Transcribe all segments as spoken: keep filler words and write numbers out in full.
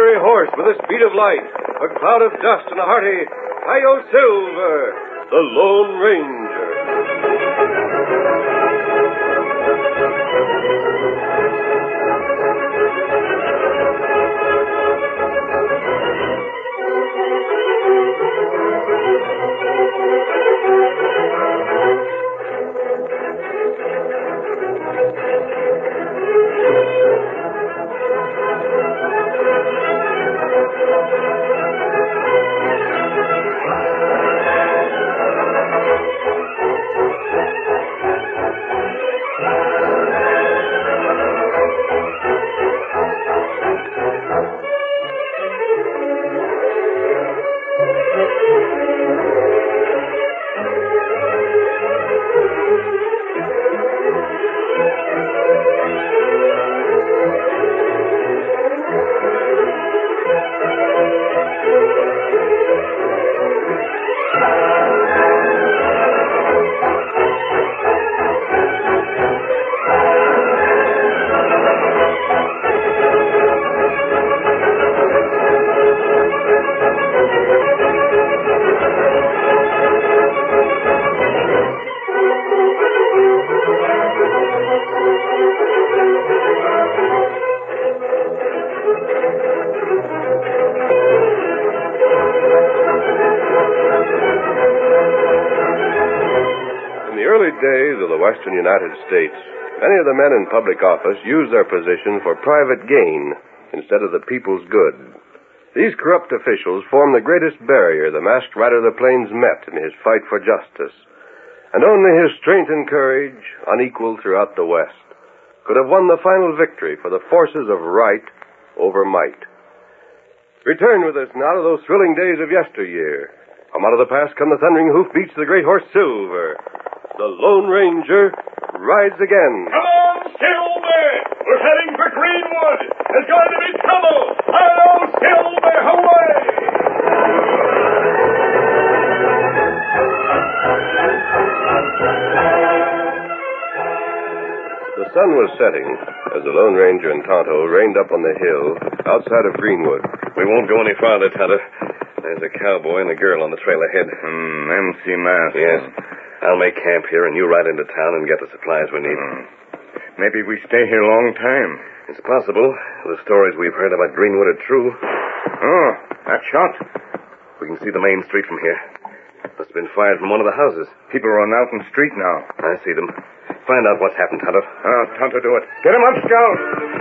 fiery horse with the speed of light, a cloud of dust, and a hearty Hi-Yo Silver, the Lone Ranger. Days of the western United States, many of the men in public office use their position for private gain instead of the people's good. These corrupt officials form the greatest barrier the masked rider of the plains met in his fight for justice, and only his strength and courage, unequaled throughout the West, could have won the final victory for the forces of right over might. Return with us now to those thrilling days of yesteryear. From out of the past come the thundering hoofbeats of the great horse Silver. The Lone Ranger rides again. Come on, Silver! We're heading for Greenwood! There's going to be trouble! Hello, Silver! Away! The sun was setting as the Lone Ranger and Tonto reined up on the hill outside of Greenwood. We won't go any farther, Tonto. There's a cowboy and a girl on the trail ahead. Hmm, them see masked. Yes. I'll make camp here, and you ride into town and get the supplies we need. Hmm. Maybe we stay here a long time. It's possible. The stories we've heard about Greenwood are true. Oh, that shot. We can see the main street from here. Must have been fired from one of the houses. People are on out in the street now. I see them. Find out what's happened, Tonto. Oh, Tonto, do it. Get him up, Scout.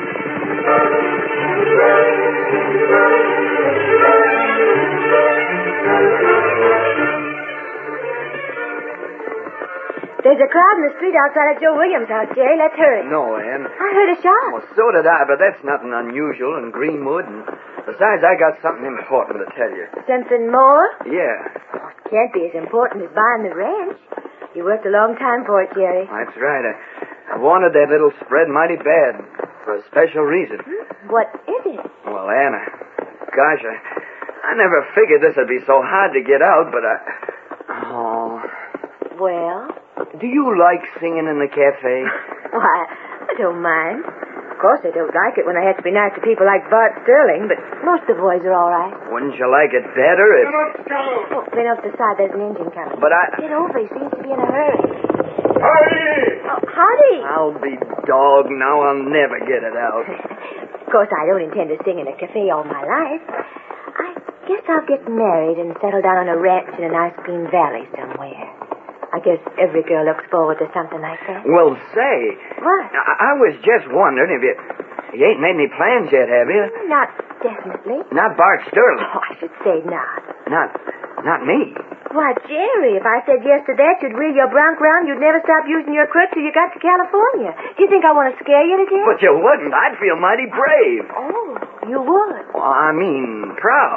There's a crowd in the street outside of Joe Williams' house, Jerry. Let's hurry. No, Ann. I heard a shot. Well, so did I, but that's nothing unusual in Greenwood. And besides, I got something important to tell you. Something more? Yeah. Oh, it can't be as important as buying the ranch. You worked a long time for it, Jerry. That's right. I, I wanted that little spread mighty bad for a special reason. What is it? Well, Anna, gosh, I, I never figured this would be so hard to get out, but I... Oh... Well? Do you like singing in the cafe? Why, I don't mind. Of course, I don't like it when I have to be nice to people like Bart Sterling, but most of the boys are all right. Wouldn't you like it better if... Come up, Scout! Oh, then off the side, there's an engine coming. But I... Get over, he seems to be in a hurry. Howdy! Oh, howdy! I'll be dogged now. I'll never get it out. Of course, I don't intend to sing in a cafe all my life. I guess I'll get married and settle down on a ranch in a nice green valley somewhere. I guess every girl looks forward to something like that. Well, say... What? I, I was just wondering if you... You ain't made any plans yet, have you? Not definitely. Not Bart Sterling. Oh, I should say not. Not... Not me. Why, Jerry, if I said yes to that, you'd wheel your bronc round, you'd never stop using your crutch till you got to California. Do you think I want to scare you to death? But you wouldn't. I'd feel mighty brave. Oh, you would? Well, I mean, proud.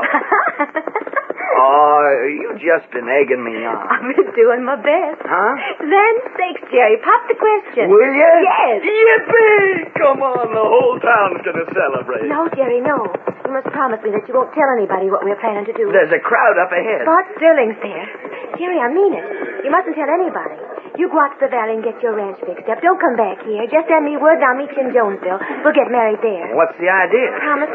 Oh, you just been egging me on. I'm just doing my best. Huh? Land sakes, Jerry, pop the question. Will you? Yes. Yippee! Come on, the whole town's going to celebrate. No, Jerry, no. You must promise me that you won't tell anybody what we're planning to do. There's a crowd up ahead. Bart Sterling's there. Jerry, I mean it. You mustn't tell anybody. You go out to the valley and get your ranch fixed up. Don't come back here. Just send me word and I'll meet you in Jonesville. We'll get married there. What's the idea? Promise me?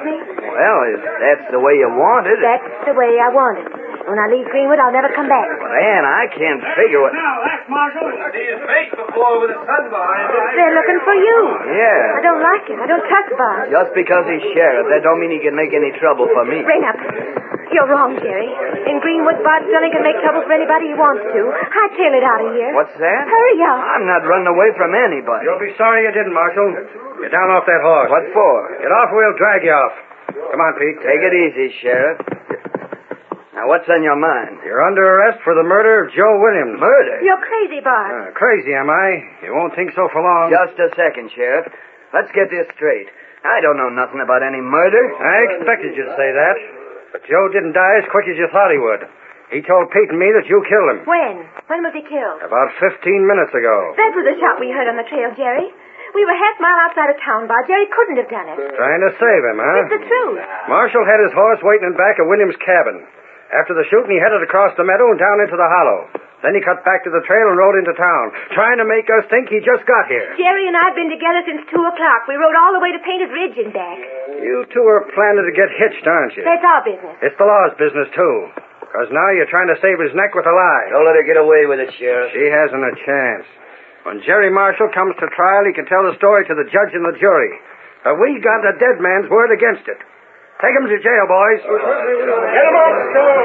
Well, if that's the way you want it. That's the way I want it. When I leave Greenwood, I'll never come back. But, Ann, I can't figure what... Now, that's Marshal. See his face before with the sun behind him. They're looking for you. Yeah. I don't like him. I don't trust Bart. Just because he's sheriff, that don't mean he can make any trouble for me. Bring up. You're wrong, Jerry. In Greenwood, Bart Sterling can make trouble for anybody he wants to. Hightail it out of here. What's that? Hurry up. I'm not running away from anybody. You'll be sorry you didn't, Marshal. Get down off that horse. What for? Get off or we'll drag you off. Come on, Pete. Take it easy, Sheriff. Now, what's on your mind? You're under arrest for the murder of Joe Williams. Murder? You're crazy, Bart. Uh, crazy, am I? You won't think so for long. Just a second, Sheriff. Let's get this straight. I don't know nothing about any murder. I expected you to say that. But Joe didn't die as quick as you thought he would. He told Pete and me that you killed him. When? When was he killed? About fifteen minutes ago. That was the shot we heard on the trail, Jerry. We were half mile outside of town, Bart. Jerry couldn't have done it. Trying to save him, huh? It's the truth. Marshall had his horse waiting in back of Williams' cabin. After the shooting, he headed across the meadow and down into the hollow. Then he cut back to the trail and rode into town, trying to make us think he just got here. Jerry and I have been together since two o'clock. We rode all the way to Painted Ridge and back. You two are planning to get hitched, aren't you? That's our business. It's the law's business, too. Because now you're trying to save his neck with a lie. Don't let her get away with it, Sheriff. She hasn't a chance. When Jerry Marshall comes to trial, he can tell the story to the judge and the jury. But we got a dead man's word against it. Take him to jail, boys. Get him off the stone!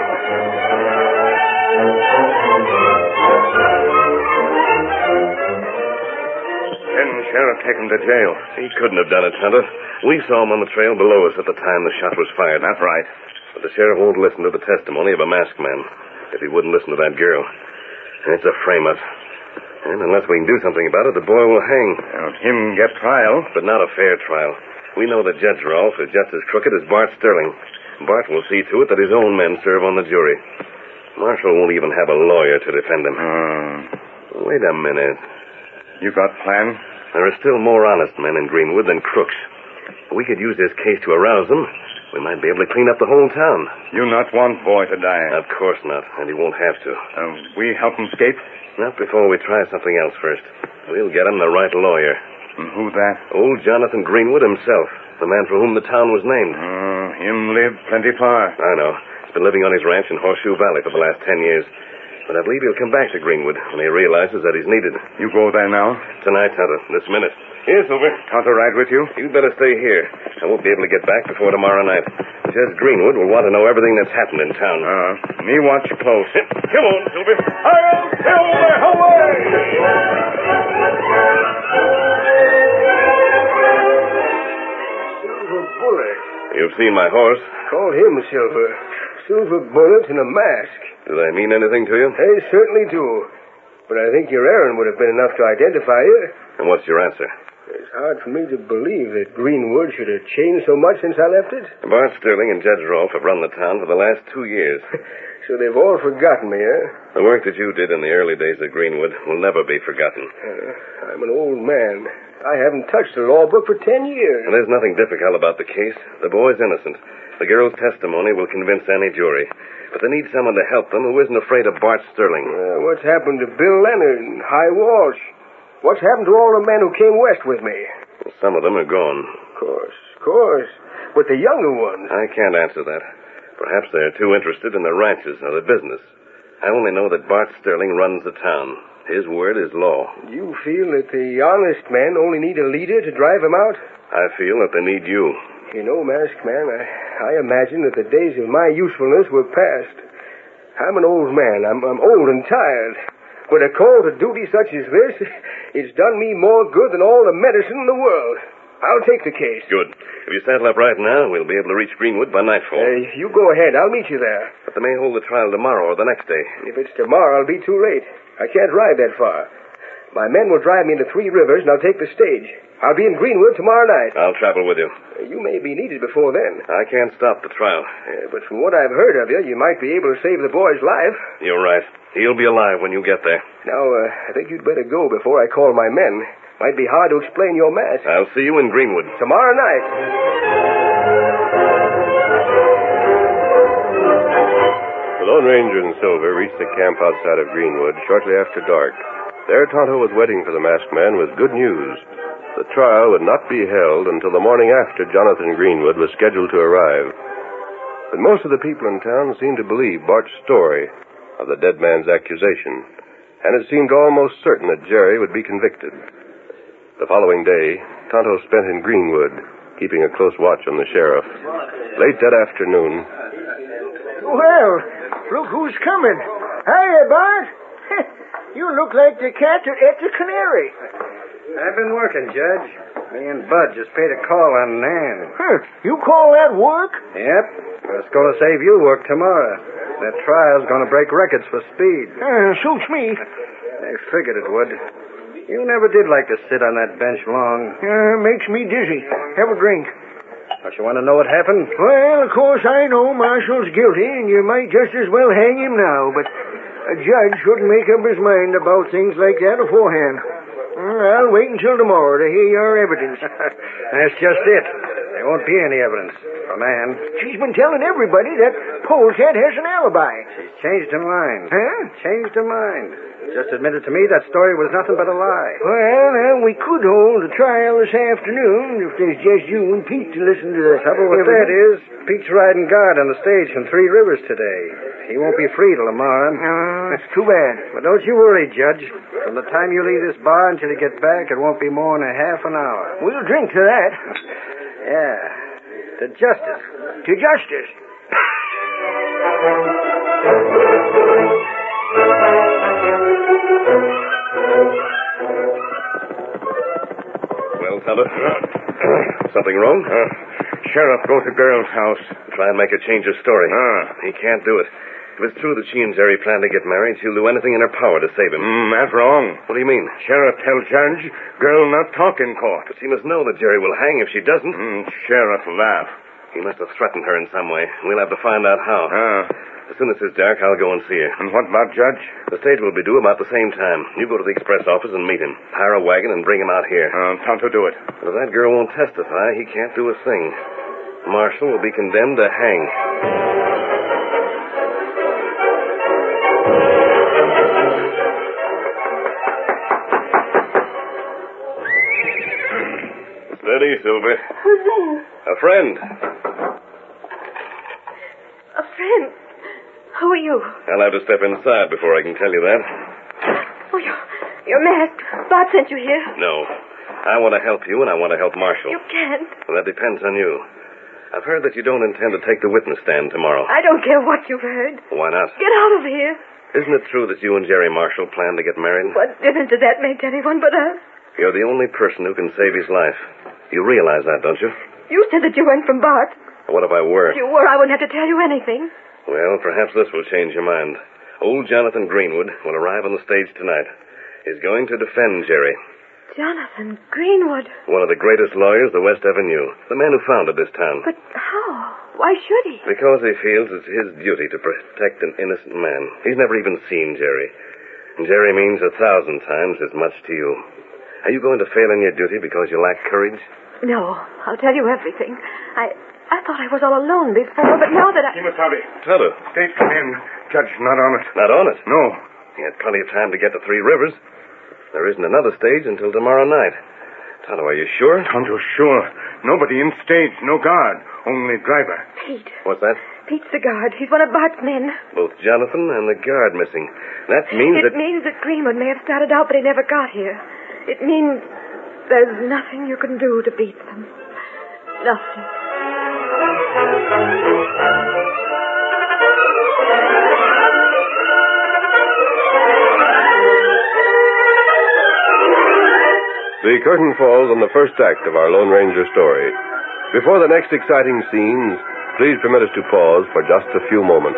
Then Sheriff, take him to jail. He couldn't have done it, Tonto. We saw him on the trail below us at the time the shot was fired. That's right. But the sheriff won't listen to the testimony of a masked man if he wouldn't listen to that girl. And it's a frame-up. And unless we can do something about it, the boy will hang. Now, him get trial. But not a fair trial. We know that Judge Rolfe is just as crooked as Bart Sterling. Bart will see to it that his own men serve on the jury. Marshall won't even have a lawyer to defend him. Hmm. Wait a minute. You got plan? There are still more honest men in Greenwood than crooks. We could use this case to arouse them. We might be able to clean up the whole town. You not want boy to die? Of course not, and he won't have to. Um, we help him escape? Not before we try something else first. We'll get him the right lawyer. And who that? Old Jonathan Greenwood himself, the man for whom the town was named. Uh, him live plenty far. I know. He's been living on his ranch in Horseshoe Valley for the last ten years. But I believe he'll come back to Greenwood when he realizes that he's needed. You go there now? Tonight, Tonto, this minute. Here, Silver. Tonto ride with you? You'd better stay here. I won't be able to get back before tomorrow night. Judge Greenwood will want to know everything that's happened in town. Uh, me watch close. Come on, Silver. I'll Silver, away! Silver Bullet. You've seen my horse. Call him Silver. Silver Bullet in a mask. Do they mean anything to you? They certainly do. But I think your errand would have been enough to identify you. And what's your answer? It's hard for me to believe that Greenwood should have changed so much since I left it. Bart Sterling and Judge Rolfe have run the town for the last two years. So they've all forgotten me, eh? The work that you did in the early days of Greenwood will never be forgotten. Uh, I'm an old man. I haven't touched a law book for ten years. And there's nothing difficult about the case. The boy's innocent. The girl's testimony will convince any jury. But they need someone to help them who isn't afraid of Bart Sterling. Uh, what's happened to Bill Leonard and High Walsh? What's happened to all the men who came west with me? Well, some of them are gone. Of course, of course. But the younger ones... I can't answer that. Perhaps they're too interested in their ranches or their business. I only know that Bart Sterling runs the town. His word is law. You feel that the honest men only need a leader to drive them out? I feel that they need you. You know, Masked Man, I, I imagine that the days of my usefulness were past. I'm an old man. I'm, I'm old and tired. But a call to duty such as this, it's done me more good than all the medicine in the world. I'll take the case. Good. If you saddle up right now, we'll be able to reach Greenwood by nightfall. Uh, you go ahead. I'll meet you there. But they may hold the trial tomorrow or the next day. If it's tomorrow, I'll be too late. I can't ride that far. My men will drive me into Three Rivers, and I'll take the stage. I'll be in Greenwood tomorrow night. I'll travel with you. Uh, you may be needed before then. I can't stop the trial. Uh, but from what I've heard of you, you might be able to save the boy's life. You're right. He'll be alive when you get there. Now, uh, I think you'd better go before I call my men. Might be hard to explain your mask. I'll see you in Greenwood. Tomorrow night. The Lone Ranger and Silver reached the camp outside of Greenwood shortly after dark. There Tonto was waiting for the masked man with good news. The trial would not be held until the morning after Jonathan Greenwood was scheduled to arrive. But most of the people in town seemed to believe Bart's story of the dead man's accusation, and it seemed almost certain that Jerry would be convicted. The following day, Tonto spent in Greenwood, keeping a close watch on the sheriff. Late that afternoon... Well, look who's coming. Hiya, Bart. You look like the cat that ate the canary. I've been working, Judge. Me and Bud just paid a call on Nan. Huh, you call that work? Yep. It's going to save you work tomorrow. That trial's going to break records for speed. Uh, suits me. I figured it would. You never did like to sit on that bench long. Uh, makes me dizzy. Have a drink. Don't you want to know what happened? Well, of course I know Marshall's guilty, and you might just as well hang him now, but a judge shouldn't make up his mind about things like that beforehand. I'll wait until tomorrow to hear your evidence. That's just it. There won't be any evidence from Ann. She's been telling everybody that Polecat has an alibi. She's changed her mind. Huh? Changed her mind. Just admitted to me that story was nothing but a lie. Well, now, we could hold a trial this afternoon if there's just you and Pete to listen to the... Trouble with that is, Pete's riding guard on the stage from Three Rivers today. He won't be free till tomorrow. Oh, that's too bad. But don't you worry, Judge. From the time you leave this bar until you get back, it won't be more than a half an hour. We'll drink to that. Yeah. To justice. To justice. Well, Tonto? Something wrong? Uh, Sheriff, go to girl's house. Try and make her change her story. Ah. He can't do it. If it's true that she and Jerry plan to get married, she'll do anything in her power to save him. Mm, that's wrong. What do you mean? Sheriff tell judge, girl not talk in court. But she must know that Jerry will hang if she doesn't. Mm, sheriff laugh. He must have threatened her in some way. We'll have to find out how. Ah. As soon as it's dark, I'll go and see her. And what about Judge? The stage will be due about the same time. You go to the express office and meet him. Hire a wagon and bring him out here. Uh, Tonto do it. But if that girl won't testify, he can't do a thing. Marshall will be condemned to hang. Steady, Silver. Who's there? A friend. A friend. Who are you? I'll have to step inside before I can tell you that. Oh, you're, you're masked. Bart sent you here. No. I want to help you, and I want to help Marshall. You can't. Well, that depends on you. I've heard that you don't intend to take the witness stand tomorrow. I don't care what you've heard. Why not? Get out of here. Isn't it true that you and Jerry Marshall plan to get married? What difference does that make to anyone but us? You're the only person who can save his life. You realize that, don't you? You said that you went from Bart. What if I were? If you were, I wouldn't have to tell you anything. Well, perhaps this will change your mind. Old Jonathan Greenwood will arrive on the stage tonight. He's going to defend Jerry. Jonathan Greenwood. One of the greatest lawyers the West ever knew. The man who founded this town. But how? Why should he? Because he feels it's his duty to protect an innocent man. He's never even seen Jerry. And Jerry means a thousand times as much to you. Are you going to fail in your duty because you lack courage? No. I'll tell you everything. I I thought I was all alone before, but now that I... Kimasabi. Tonto. State come in. Judge not on it. Not on it? No. He had plenty of time to get to Three Rivers. There isn't another stage until tomorrow night. Tonto, are you sure? Tonto, sure. Nobody in stage, no guard. Only driver. Pete. What's that? Pete's the guard. He's one of Bart's men. Both Jonathan and the guard missing. That means It that... means that Greenwood may have started out, but he never got here. It means there's nothing you can do to beat them. Nothing. The curtain falls on the first act of our Lone Ranger story. Before the next exciting scenes, please permit us to pause for just a few moments.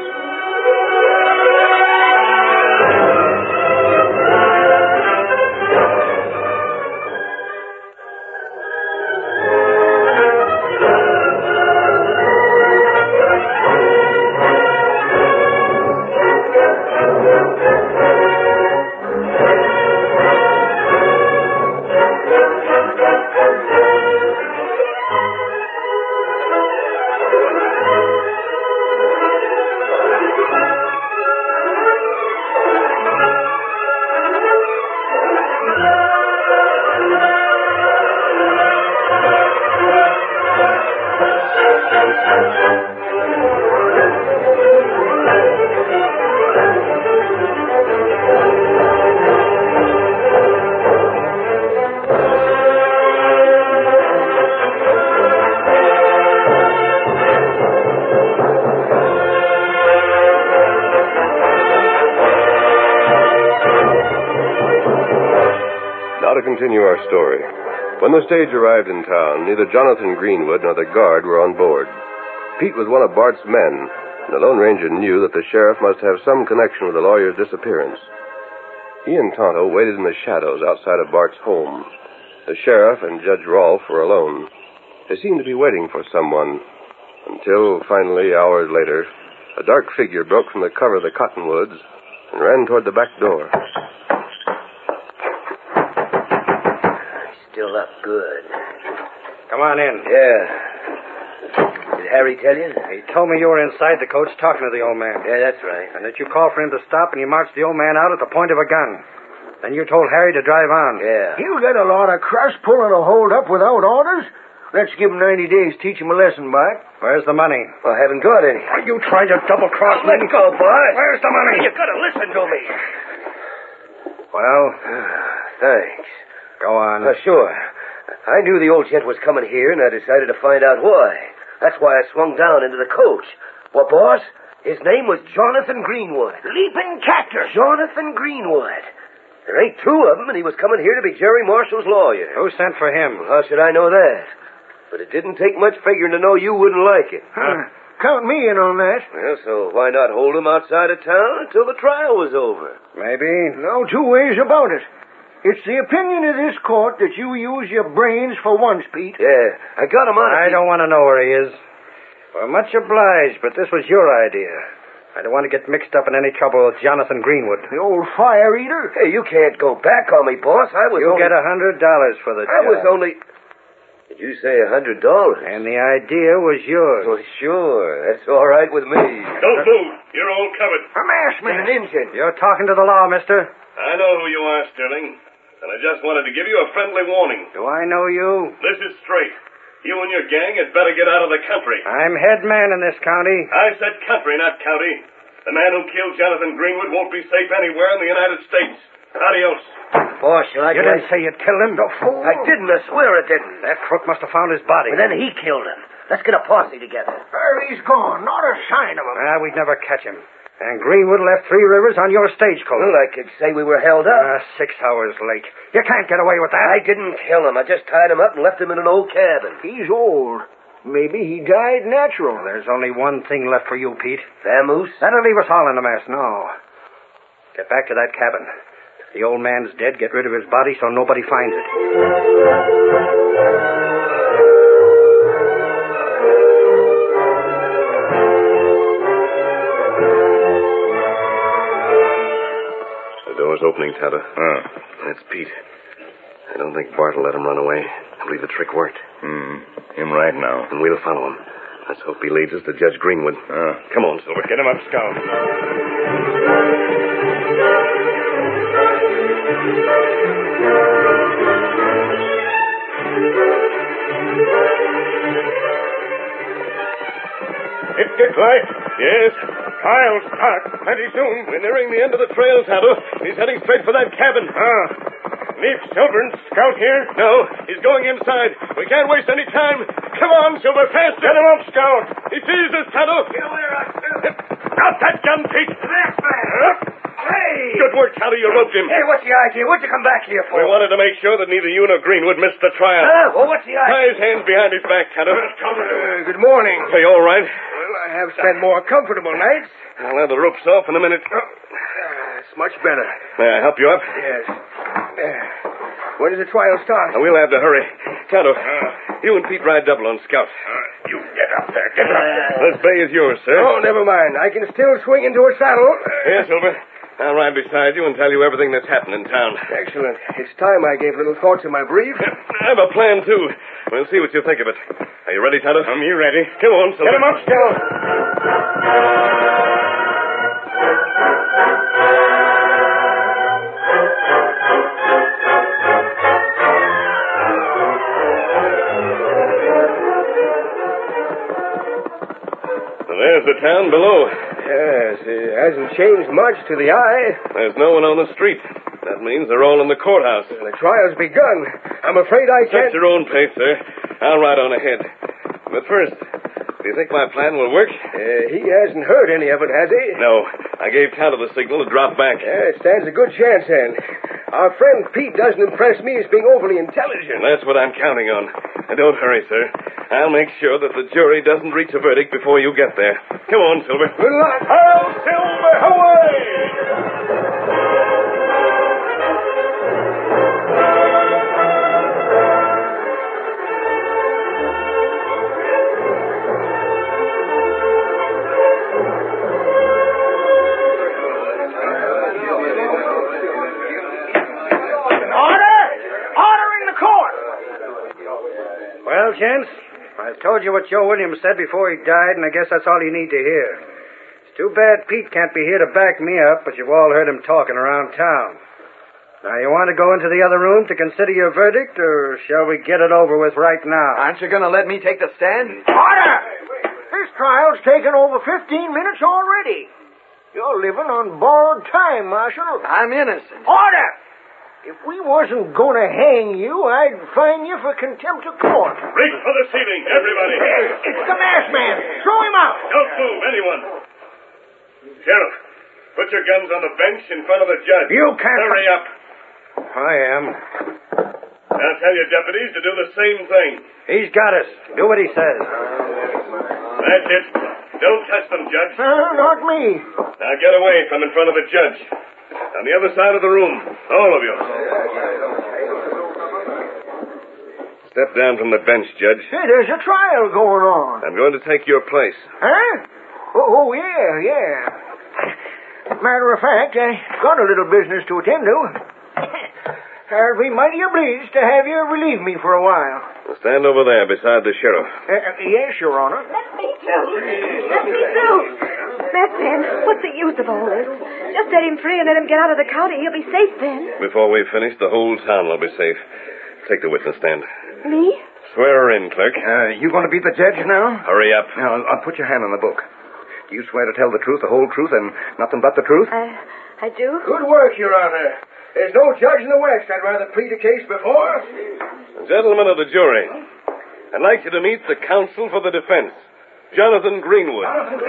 Now to continue our story. When the stage arrived in town, neither Jonathan Greenwood nor the guard were on board. Pete was one of Bart's men, and the Lone Ranger knew that the sheriff must have some connection with the lawyer's disappearance. He and Tonto waited in the shadows outside of Bart's home. The sheriff and Judge Rolfe were alone. They seemed to be waiting for someone, until, finally, hours later, a dark figure broke from the cover of the cottonwoods and ran toward the back door. Still up good. Come on in. Yeah. Did Harry tell you? He told me you were inside the coach talking to the old man. Yeah, that's right. And that you called for him to stop and you marched the old man out at the point of a gun. Then you told Harry to drive on. Yeah. You got a lot of crush pulling a hold up without orders? Let's give him ninety days, teach him a lesson, Bart. Where's the money? I haven't got any. Are you trying to double-cross me? Let go, boss. Where's the money? You gotta listen to me. Well, Thanks. go on. Uh, sure. I knew the old gent was coming here, and I decided to find out why. That's why I swung down into the coach. Well, boss, his name was Jonathan Greenwood. Leaping cactus. Jonathan Greenwood. There ain't two of them, and he was coming here to be Jerry Marshall's lawyer. Who sent for him? Well, how should I know that? But it didn't take much figuring to know you wouldn't like it. Huh. Count me in on that. Well, so why not hold him outside of town until the trial was over? Maybe. No two ways about it. It's the opinion of this court that you use your brains for once, Pete. Yeah, I got him on. I don't want to know where he is. We're much obliged, but this was your idea. I don't want to get mixed up in any trouble with Jonathan Greenwood. The old fire eater. Hey, you can't go back on me, boss. I was You'll only... get a hundred dollars for the I job. was only... Did you say a hundred dollars? And the idea was yours. Well, sure. That's all right with me. Don't move. You're all covered. A masked An man. engine. You're talking to the law, mister. I know who you are, Sterling. And I just wanted to give you a friendly warning. Do I know you? This is straight. You and your gang had better get out of the country. I'm head man in this county. I said country, not county. The man who killed Jonathan Greenwood won't be safe anywhere in the United States. Adios. Boss, should I You go didn't say you'd kill him. The fool. I didn't. I swear I didn't. That crook must have found his body. And then he killed him. Let's get a posse together. Harry's gone. Not a sign of him. Ah, we'd never catch him. And Greenwood left Three Rivers on your stagecoach. Well, I could say we were held up. Ah, six hours late. You can't get away with that. I didn't kill him. I just tied him up and left him in an old cabin. He's old. Maybe he died natural. There's only one thing left for you, Pete. Vamoose? That'll leave us all in a mess. No. Get back to that cabin. If the old man's dead, get rid of his body so nobody finds it. The door's opening, Tonto. Oh. That's Pete. I don't think Bart will let him run away. I believe the trick worked. Hmm. Him right now. And we'll follow him. Let's hope he leads us to Judge Greenwood. Oh. Come on, Silver. Get him up, Scout. It gets light. Yes. I'll start plenty soon. We're nearing the end of the trail, Tonto. He's heading straight for that cabin. Ah. Leave Silver and Scout here? No. He's going inside. We can't waste any time. Come on, Silver, faster. Get him up, Scout. He sees us, Tonto. Get away, out that gun, Pete. Next man. Up. Hey! Good work, Tonto. You roped him. Hey, what's the idea? What'd you come back here for? We wanted to make sure that neither you nor Greenwood missed the trial. Huh? Well, what's the idea? Tie his hands behind his back, Tonto. Uh, good morning. Are you all right? Well, I have spent more comfortable nights. I'll have the ropes off in a minute. Uh, it's much better. May I help you up? Yes. Uh, when does the trial start? Now, we'll have to hurry. Tonto, you and Pete ride double on Scout. You get up there. Get up there. This bay is yours, sir. Oh, never mind. I can still swing into a saddle. Here, Silver. I'll ride beside you and tell you everything that's happened in town. Excellent. It's time I gave little thought to my brief. I have a plan, too. We'll see what you think of it. Are you ready, Tonto? I'm you ready. Come on, Silver. Get him up, Scout. There's the town below. Yes, it hasn't changed much to the eye. There's no one on the street. That means they're all in the courthouse. The trial's begun. I'm afraid I can't... At your own pace, sir. I'll ride on ahead. But first, do you think my plan will work? Uh, he hasn't heard any of it, has he? No. I gave Tonto the signal to drop back. Yeah, it stands a good chance, then. Our friend Pete doesn't impress me as being overly intelligent. That's what I'm counting on. And don't hurry, sir. I'll make sure that the jury doesn't reach a verdict before you get there. Come on, Silver. Good luck. Hail, Silver, away! Well, gents, I've told you what Joe Williams said before he died, and I guess that's all you need to hear. It's too bad Pete can't be here to back me up, but you've all heard him talking around town. Now, you want to go into the other room to consider your verdict, or shall we get it over with right now? Aren't you going to let me take the stand? Order! This trial's taken over fifteen minutes already. You're living on borrowed time, Marshal. I'm innocent. Order! If we wasn't going to hang you, I'd fine you for contempt of court. Reach for the ceiling, everybody. It's the masked man. Throw him out. Don't move, anyone. Sheriff, put your guns on the bench in front of the judge. You can't... Hurry up. I am. Now tell your deputies to do the same thing. He's got us. Do what he says. That's it. Don't touch them, Judge. Uh, not me. Now get away from in front of the judge. On the other side of the room. All of you. Step down from the bench, Judge. Hey, there's a trial going on. I'm going to take your place. Huh? Oh, oh yeah, yeah. Matter of fact, I got a little business to attend to. I'll be mighty obliged to have you relieve me for a while. Well, stand over there beside the sheriff. Uh, yes, Your Honor. Let me through. Let me through. Masked man, what's the use of all this? Just let him free and let him get out of the county. He'll be safe then. Before we finish, the whole town will be safe. Take the witness stand. Me? Swear her in, clerk. Uh, you going to be the judge now? Hurry up. Now, I'll, I'll put your hand on the book. Do you swear to tell the truth, the whole truth, and nothing but the truth? I, I do. Good work, Your Honor. There's no judge in the West I'd rather plead a case before. Gentlemen of the jury, I'd like you to meet the counsel for the defense, Jonathan Greenwood.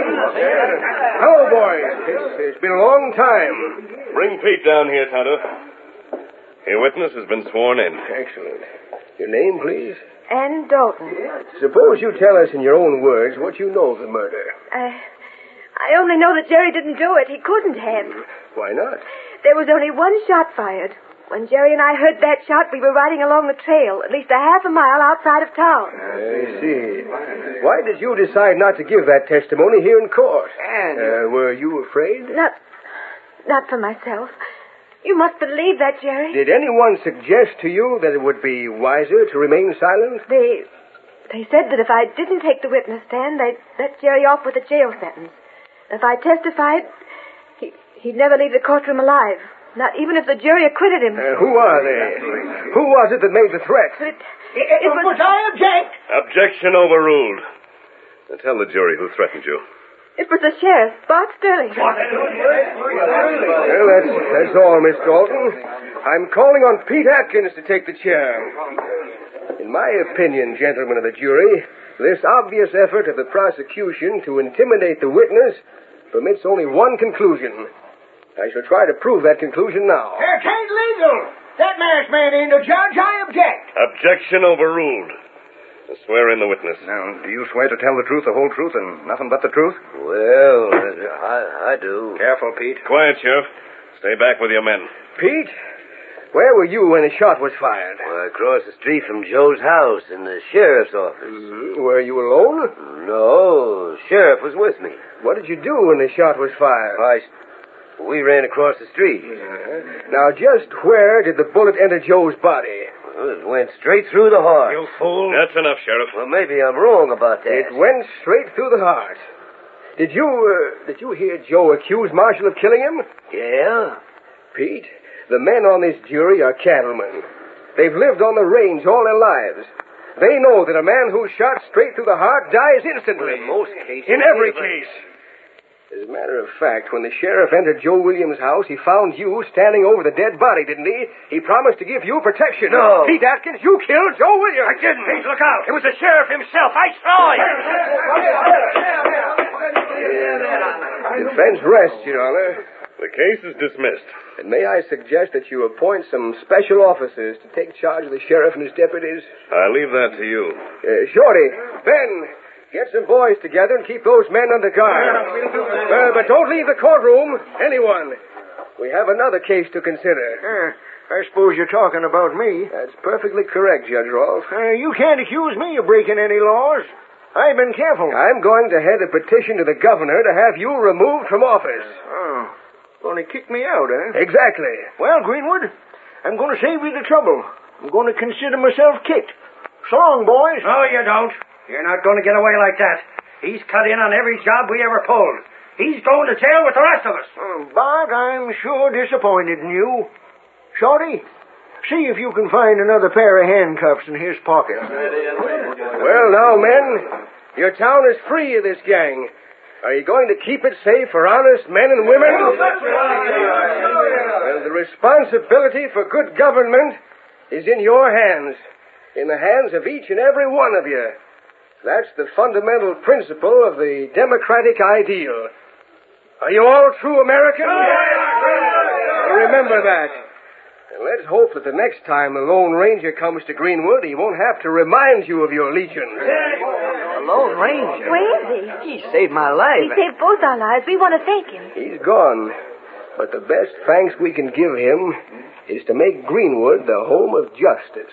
Hello, boys. It's, it's been a long time. Bring Pete down here, Tonto. Your witness has been sworn in. Excellent. Your name, please? Ann Dalton. Suppose you tell us in your own words what you know of the murder. I, I only know that Jerry didn't do it. He couldn't have. Why not? There was only one shot fired. When Jerry and I heard that shot, we were riding along the trail, at least a half a mile outside of town. I see. Why did you decide not to give that testimony here in court? And Uh, were you afraid? Not, not for myself. You must believe that, Jerry. Did anyone suggest to you that it would be wiser to remain silent? They, they said that if I didn't take the witness stand, they'd let Jerry off with a jail sentence. If I testified, he, he'd never leave the courtroom alive. Not even if the jury acquitted him. Uh, who are they? Who was it that made the threat? But it, it, it was... I object. Objection overruled. Now tell the jury who threatened you. It was the sheriff, Bart Sterling. Well, that's, that's all, Miss Dalton. I'm calling on Pete Atkins to take the chair. In my opinion, gentlemen of the jury, this obvious effort of the prosecution to intimidate the witness permits only one conclusion. I shall try to prove that conclusion now. It ain't legal. That masked man ain't a judge. I object. Objection overruled. I swear in the witness. Now, do you swear to tell the truth, the whole truth, and nothing but the truth? Well, I, I do. Careful, Pete. Quiet, Sheriff. Stay back with your men. Pete, where were you when the shot was fired? Well, across the street from Joe's house in the sheriff's office. Mm-hmm. Were you alone? No, the sheriff was with me. What did you do when the shot was fired? I, we ran across the street. Uh-huh. Now, just where did the bullet enter Joe's body? Well, it went straight through the heart. You fool. That's enough, Sheriff. Well, maybe I'm wrong about that. It went straight through the heart. Did you, uh, did you hear Joe accuse Marshall of killing him? Yeah? Pete, the men on this jury are cattlemen. They've lived on the range all their lives. They know that a man who's shot straight through the heart dies instantly. In most cases. In every case. As a matter of fact, when the sheriff entered Joe Williams' house, he found you standing over the dead body, didn't he? He promised to give you protection. No. Pete Atkins, you killed Joe Williams. I didn't. Please look out. It was the sheriff himself. I saw him. Defense rests, Your Honor. The case is dismissed. And may I suggest that you appoint some special officers to take charge of the sheriff and his deputies? I leave that to you. Uh, Shorty, Ben, get some boys together and keep those men under guard. Uh, but don't leave the courtroom, anyone. We have another case to consider. Uh, I suppose you're talking about me. That's perfectly correct, Judge Rolfe. Uh, you can't accuse me of breaking any laws. I've been careful. I'm going to head a petition to the governor to have you removed from office. Oh. Going to kick me out, eh? Exactly. Well, Greenwood, I'm going to save you the trouble. I'm going to consider myself kicked. So long, boys. No, you don't. You're not going to get away like that. He's cut in on every job we ever pulled. He's going to jail with the rest of us. Oh, Bart, I'm sure disappointed in you. Shorty, see if you can find another pair of handcuffs in his pocket. Well, now, men, your town is free of this gang. Are you going to keep it safe for honest men and women? Well, the responsibility for good government is in your hands, in the hands of each and every one of you. That's the fundamental principle of the democratic ideal. Are you all true Americans? Remember that. And let's hope that the next time the Lone Ranger comes to Greenwood, he won't have to remind you of your allegiance. The Lone Ranger? Where is he? He saved my life. He saved both our lives. We want to thank him. He's gone. But the best thanks we can give him is to make Greenwood the home of justice.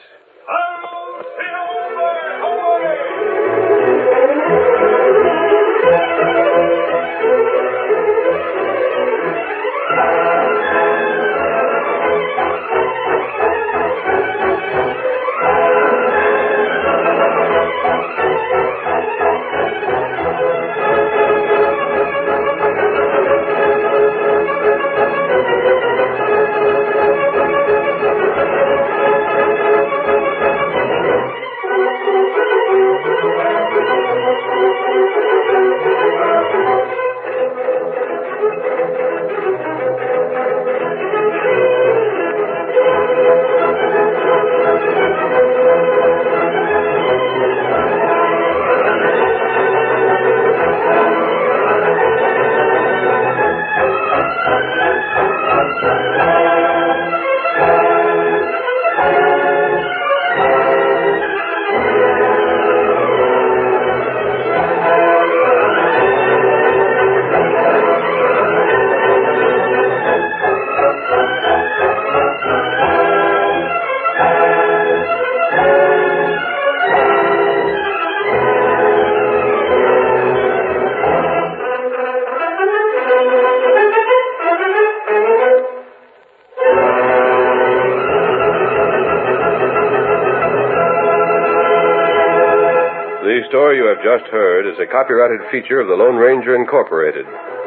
The story you have just heard is a copyrighted feature of the Lone Ranger Incorporated.